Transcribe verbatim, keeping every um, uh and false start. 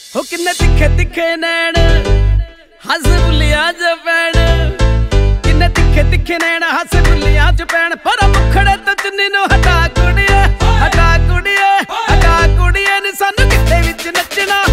हो किन्ने तिखे तिखे नैन हस बुलिया च पैण, किन्ने तिखे तिखे नैन हस बुलिया च पैण। पर मुखड़े तो चुन्नी नू हटा कुड़िए, हटा कुड़िए, हटा कुड़िए नी सानू किते विच नचना।